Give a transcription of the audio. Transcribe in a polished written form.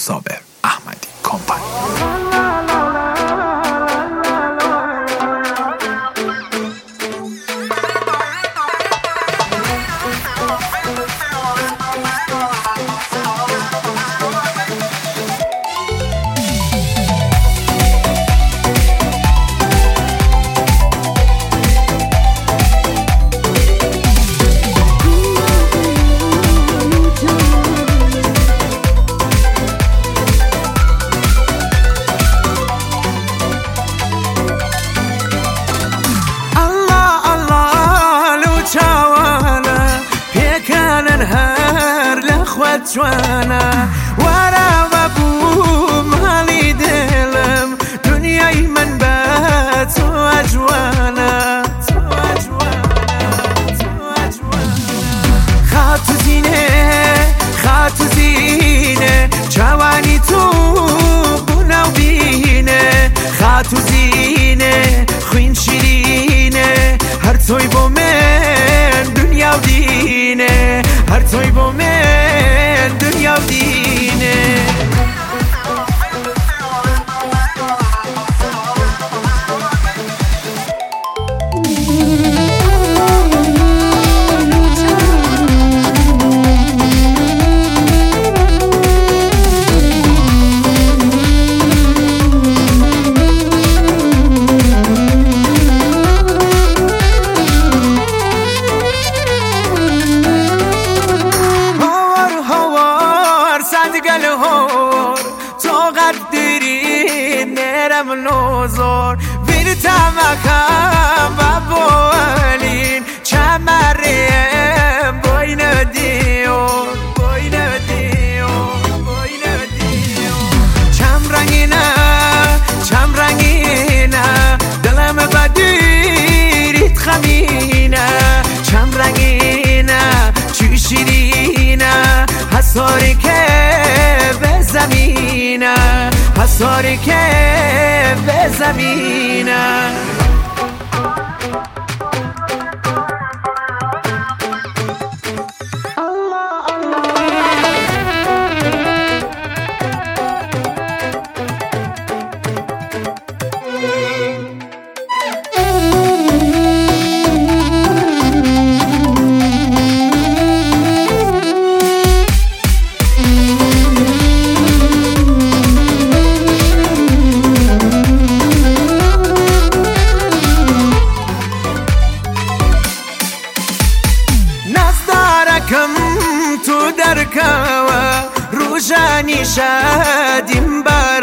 صابر احمدی کمپانی. جوانا ورا وابوم هالي دلم دنياي من بات واجوانا خاتو زينه جواني تو بنا وبينه خاتو زينه خوين شيرينه هر توي بو من دنيا ودينه هر توي بو من دنيا ودينه تو قدری نرم نوزور بیرتمکم و بولین چمریم بوین دیو چم رنگینه دلم بدیریت خمینه چم رنگینه چی شیرینه حساری که به زمینه حساری که به زمینه تو درکوا روزانی شادیم با